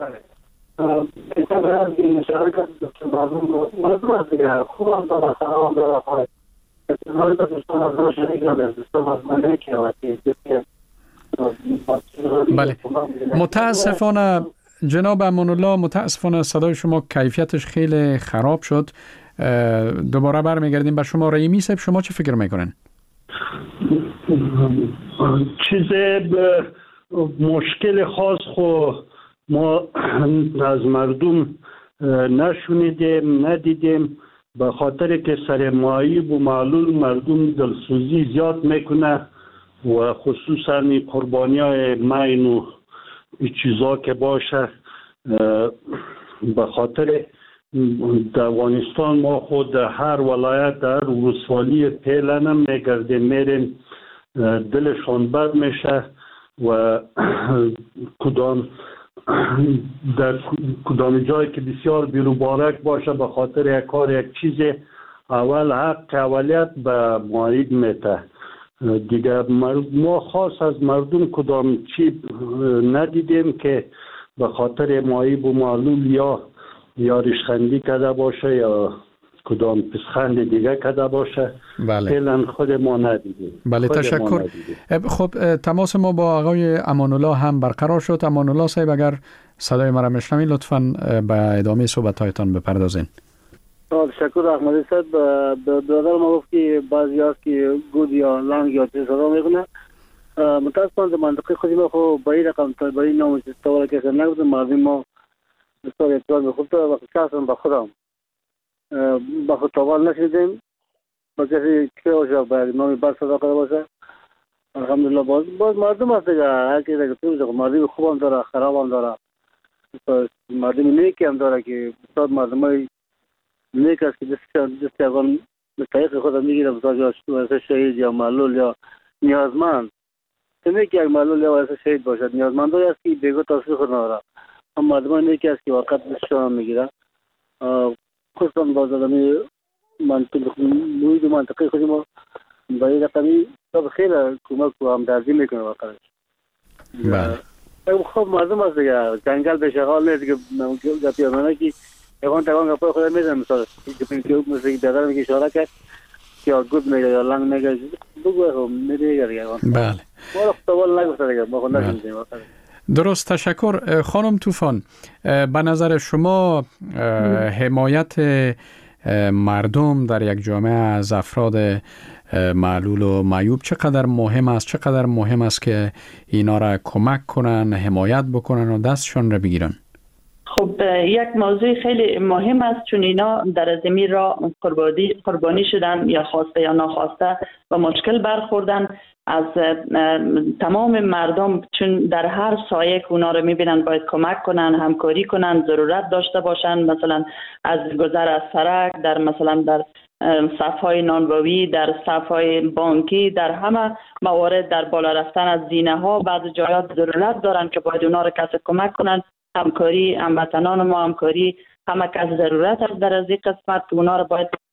بله متاسفانه جناب امان الله، متاسفانه صدای شما کیفیتش خیلی خراب شد. دوباره برمیگردیم به شما. رحیمی صاحب، شما چه فکر میکنین؟ چیز مشکل خاص خو ما از مردم نشونیدیم ندیدیم، به خاطر که سر معیوب و معلول مردم دلسوزی زیاد میکنه و خصوصا قربانی های مین و چیزا که باشه. به خاطر در افغانستان ما خود هر ولایت در ولسوالی پیلنم میگردیم، میریم دلشان بد میشه و در کدام جایی که بسیار بی‌مبارک باشه به خاطر یک کار یک چیز اول حق اولیت به معیوب میته دیگه. ما خاص از مردم کدام چی ندیدیم که به خاطر معیوب و معلول یا ریشخندی کرده باشه یا کدام پسخند دیگه کرده باشه. بله. فعلا خود ما ندیدیم. بله تشکر. خب تماس ما با آقای امان الله هم برقرار شد. امان الله صاحب، اگر صدای ما را میشنوید لطفاً به ادامه صحبت‌هایتان بپردازین. تشکر احمدی صاحب. برادر ما گفت که بعضی هست که گود یا لنگ یا چیز صدا میکنه. متاسفانه منطقه خودی ما خب با این رقم با این نام استوار که نگفتم مردم ما بسیار اعتراض میخورد و شخصا با خودم با خود توال نشدیم با کسی که باشه با نامی بر صدا کرده باشه. الحمدلله باز مردم هست دیگه، هر کی دیگه تو مردم خوب هم داره خراب هم داره، مردم نیکی هم داره که بسیار مردم های نیک است که دست اگان مستحق خود میگیره، بسیار یا شهید یا معلول یا نیازمند. چنه که یک معلول یا شهید باشد نیازمند هایی است که بیگو تصریح خود نداره، هم مردم های نیکی است که وقت دستشان میگیره. خصوصا باز آدمی منطقه خودی ما با این رقمی خیلی کمک و همدردی میکنه واقعا. بله. خب مردم هست دیگه، جنگل به شغال نیست که گپی آمانه که یکان تکان گپای خود میزن. مثلا که بیادر میگه اشاره کرد یا گود میگه یا لنگ میگه بگوه خب میگه دیگه. بله. ما را خطابال نگفته دیگه، ما خود نشونیم واقعا. درست تشکر. خانم طوفان، به نظر شما حمایت مردم در یک جامعه از افراد معلول و معیوب چقدر مهم است؟ چقدر مهم است که اینا را کمک کنن، حمایت بکنن و دستشان را بگیرن؟ خب یک موضوع خیلی مهم است، چون اینا در زمین را قربانی شدن یا خواسته یا ناخواسته و مشکل برخوردن از تمام مردم، چون در هر سایه که اونا رو میبینن باید کمک کنن، همکاری کنن، ضرورت داشته باشن. مثلا از گذر از سرک، در مثلا در صفهای نانوایی، در صفهای بانکی، در همه موارد، در بالا رفتن از زینه ها، بعض جایات ضرورت دارن که باید اونا رو کسی کمک کنن. همکاری هموطنان ما، همکاری همه کس ضرورت است در از این قسمت که اونا رو باید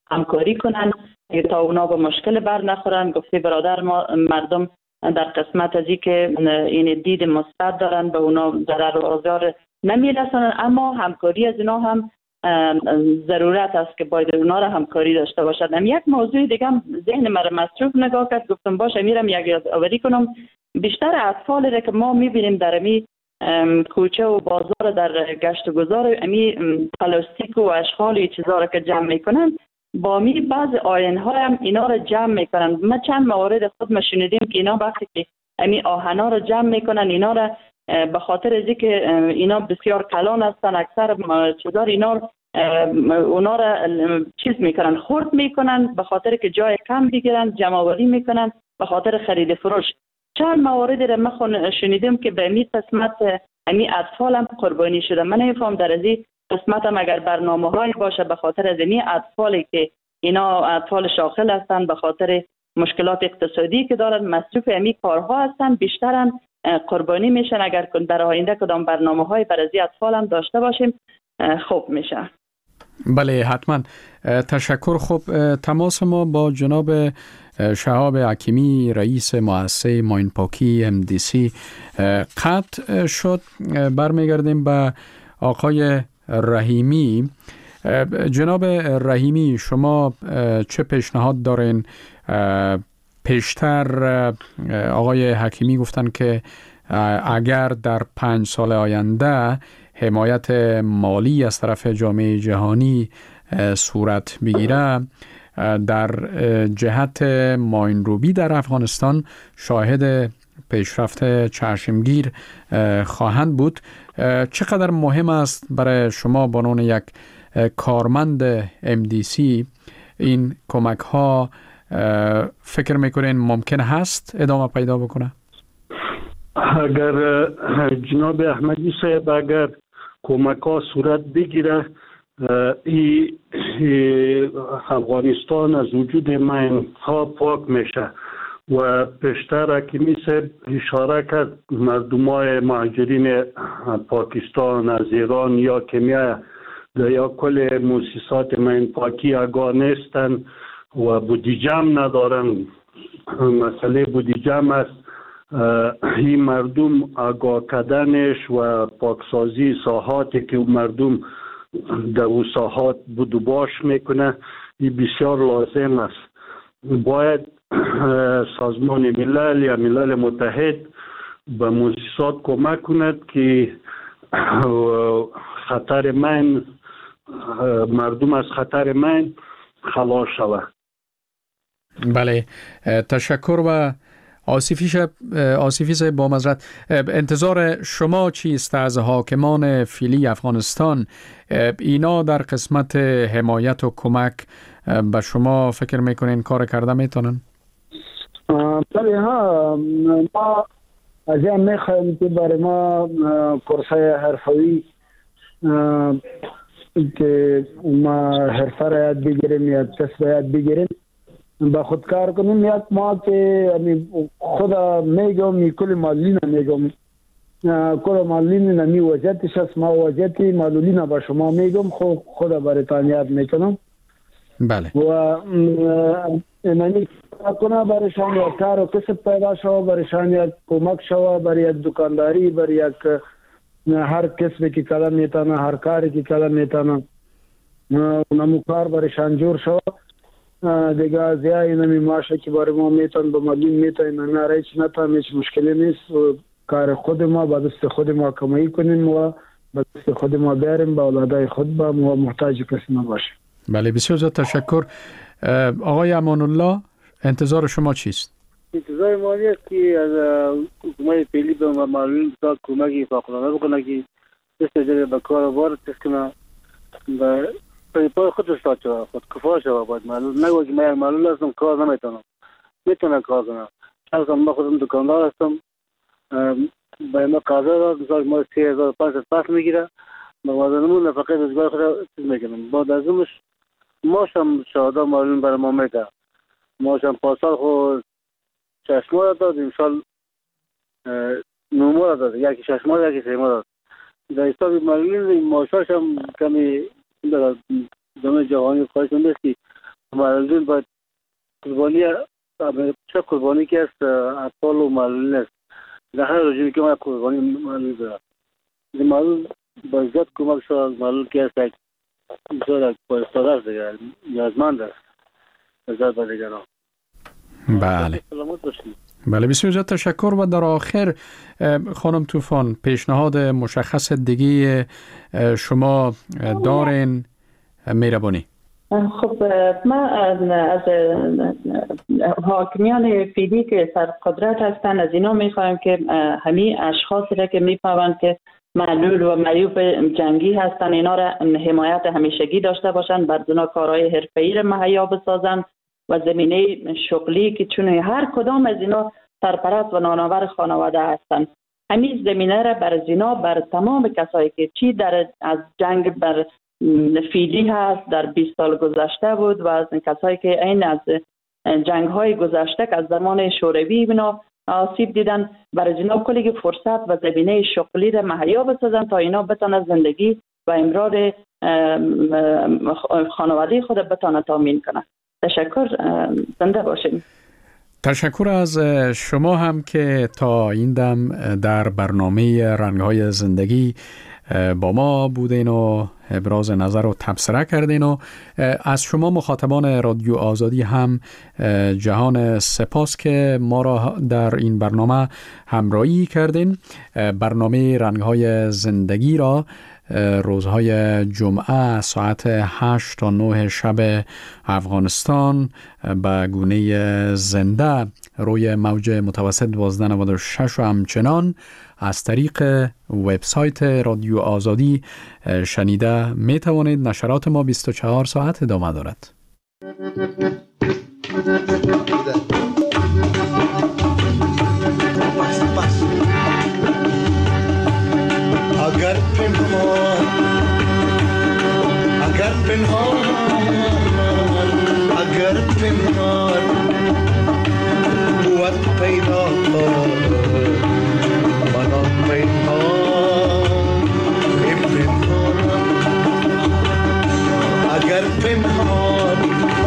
همکاری کنن تا اونا به مشکل بر نخورن. گفته برادر ما مردم در قسمت از که این دید مثبت دارن به اونا ضرر و آزار نمیرسن، اما همکاری از اینا هم ضرورت است که باید اونا را همکاری داشته باشد. یک موضوع دیگه هم ذهن مرا مصروف نگاه کرد، گفتم باشه میرم یک یادآوری کنم. بیشتر اطفال را که ما میبینیم در امی کوچه و بازار در گشت و گذار امی پلاستیک و اشغال و چیزا را که جمع میکنن، با می بعض آینه هم اینا را جمع میکنن. ما چند موارد خود ما شنیدیم که اینا وقتی که امی آهنا را جمع میکنن، اینا را به خاطر از اینکه اینا بسیار کلان هستن، اکثر چیزا اینا اونا را چیز میکنن، خرد میکنن به خاطر که جای کم بگیرن، جمع آوری میکنن به خاطر خرید فروش. چند مواردی را ما شنیدیم که به این قسمت امی اطفال هم قربانی شده. من نمیفهم در از این قسمت هم اگر برنامه های باشه به خاطر از این اطفالی که اینا اطفال شاغل هستن، به خاطر مشکلات اقتصادی که دارن، مصروف امی کارها هستن، بیشتر قربانی میشن. اگر در آینده کدام برنامه های برای اطفال هم داشته باشیم خوب میشه. بله حتما. تشکر. خوب، تماس ما با جناب شهاب حکیمی رئیس مؤسسه ماینپاکی MDC قطع شد. برمیگردیم به آقای رحیمی. جناب رحیمی، شما چه پیشنهاد دارین؟ پیشتر آقای حکیمی گفتن که اگر در 5 سال آینده حمایت مالی از طرف جامعه جهانی صورت بگیره، در جهت ماینروبی در افغانستان شاهد پیشرفت چشمگیر خواهند بود. چقدر مهم است برای شما به عنوان یک کارمند MDC این کمک ها؟ فکر میکنین ممکن هست ادامه پیدا بکنه؟ اگر جناب احمدی صاحب اگر کمک ها صورت بگیره، افغانستان از وجود ماین ها پاک میشه. و پیشتر حکیمی صاحب اشاره کرد مردمای مهاجرین پاکستان از ایران یا کنیا یا کل مؤسسات ماین پاکی آگاه نیستن و بودجه هم ندارن. مسئله بودجه هم است. این مردم آگاه کردنش و پاکسازی ساحاتی که مردم در او ساحات بود و باش میکنه این بسیار لازم است. باید سازمان ملل یا ملل متحد به مؤسسات کمک کند که خطر من مردم از خطر من خلاص شود. بله، تشکر. و آصفی صاحب با معذرت، انتظار شما چیست از حاکمان فعلی افغانستان؟ اینا در قسمت حمایت و کمک به شما فکر میکنین کار کرده میتونن؟ بله ها، ما از این میخوایم که برای ما کورسای حرفوی که ما حرفه را یاد بگیریم یا کسب یاد بگیریم با خود کار کنیم. یک ما که خدا میگم کل معلولین میگم کل معلولین نمی وضعیتش است، ما وضعیت معلولین با شما میگم خدا برایتان یاد میکنم. بله. و نمی کنه برایشان یک کار و کسب پیدا شود، برایشان یک کمک شود، برای یک دکانداری، برای یک هر کسبی که کلم میتانه، هر کاری که کلم میتانه نمو کار برایشان جور شود. دیگه از یای نمی ماشه که برای ما میتون به معلوم میتون نه هیچ نتام هیچ مشکلی نیست. و کار خود ما با دست خود ما کمایی کنیم و با دست خود ما بیاریم، با اولادای خود با محتاج کسی نباشه. بله، بسیار زیاد تشکر. آقای امان الله، انتظار شما چیست؟ انتظار ما است که از حکومت فعلی به معلولین کمکی فوق‌العاده بکنه که استجابه به کار و بار کنه و پای خود استاد شود، خود کفا شود. باید معلول نگوید که من یک معلول هستم کار نمیتونم، میتونم کار کنم. شخصا ما خودم دکاندار هستم، برای ما قضا داد، مثلا ما 3500 پس میگیره، موازنمون نفقه روزگار خود چیز میکنم. بعد از اونش ماشم شهاده معلول برای ما میده، ماشم پاسال خود 6 ماه داد، امسال 9 ماه داد، یکی 6 ماه یکی 3 ماه داد. در حساب معلولین ماشاش هم کمی در جامعه جهانی خواهش می‌کنم که معلولین باید قربانی چه قربانی که است اطفال و معلولین است در هر رژیمی که ما قربانی معلول دارد معلول با زیاد کمک شد معلول که است یک بسیار پایستاده است دیگر نیازمند است نظر به دیگران. بله بله بسیار زیاد تشکر. و در آخر خانم طوفان پیشنهاد مشخص دیگه شما دارین مهربانی؟ خب ما از حاکمیان فیدی که سر قدرت هستند از اینا میخوایم که همین اشخاصی را که میفهمند که معلول و معیوب جنگی هستند اینا را حمایت همیشگی داشته باشند، بر زنا کارهای حرفه‌ای را مهیا بسازند و زمینه شغلی که چون هر کدام از اینا سرپرست و نانآور خانواده هستند همین زمینه را بر زنا بر تمام کسایی که چی از جنگ بر فیدی هست در 20 سال گذشته بود و از کسایی که این از جنگ های گذشته که از زمان شوروی بنا آسیب دیدن برای اینا کلی فرصت و زمینه شغلی را مهیا بسازن تا اینا بتونن زندگی و امرار خانواده خود بتونن تامین کنن. تشکر، زنده باشیم. تشکر از شما هم که تا این دم در برنامه رنگ‌های زندگی با ما بودین و ابراز نظر و تبصره کردین و از شما مخاطبان رادیو آزادی هم جهان سپاس که ما را در این برنامه همراهی کردین. برنامه رنگ‌های زندگی را روزهای جمعه ساعت 8 تا 9 شب افغانستان به گونه زنده روی موج متوسط 1296 و همچنان از طریق وبسایت رادیو آزادی شنیده می توانید. نشرات ما 24 ساعت ادامه دارد. اگر پنهان قوت پیدا کن منان پنهان اگر پنهان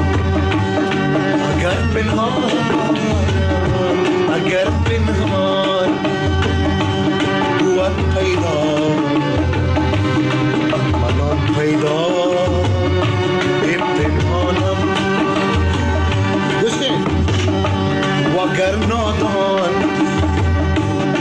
قوت پیدا منان پیدا پنهانم وگر نادان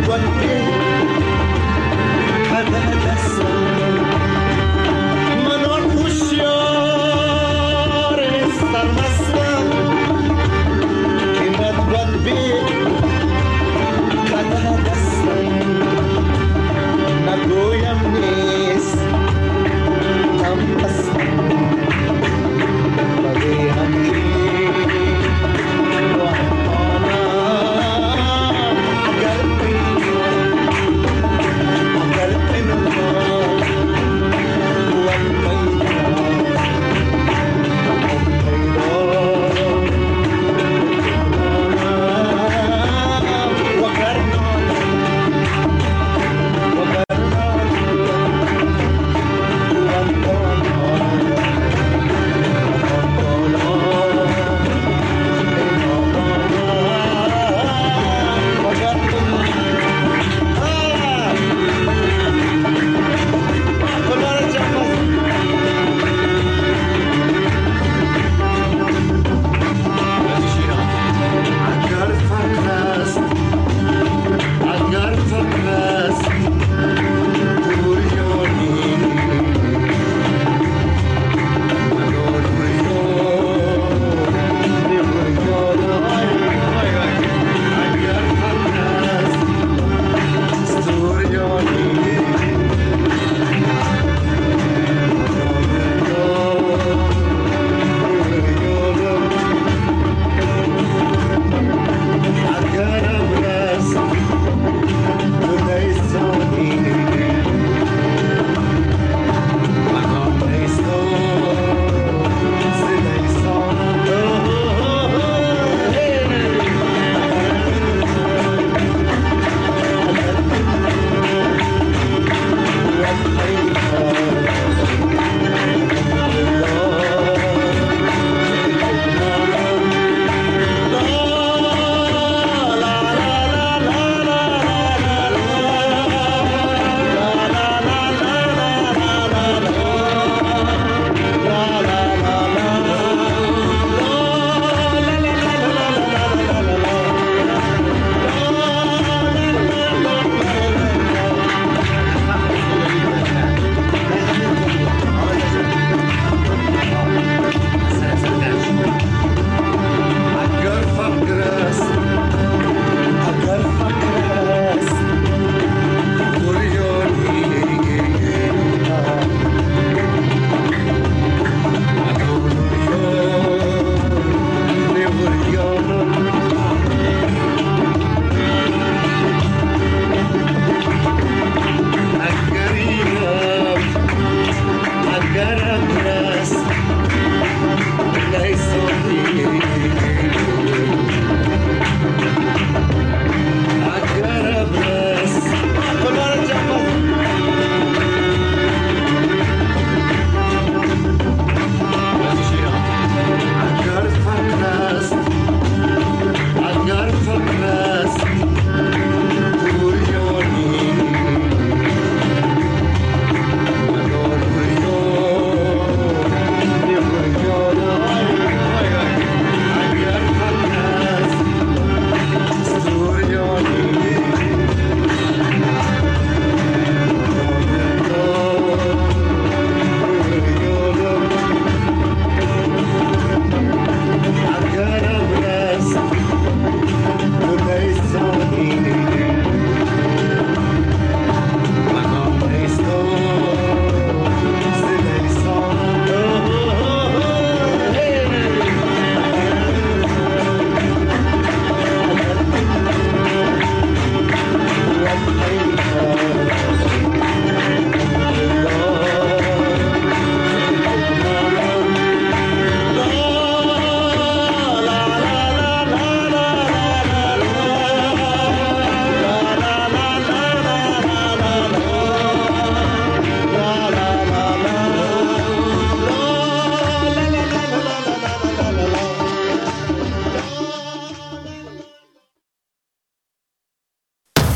گل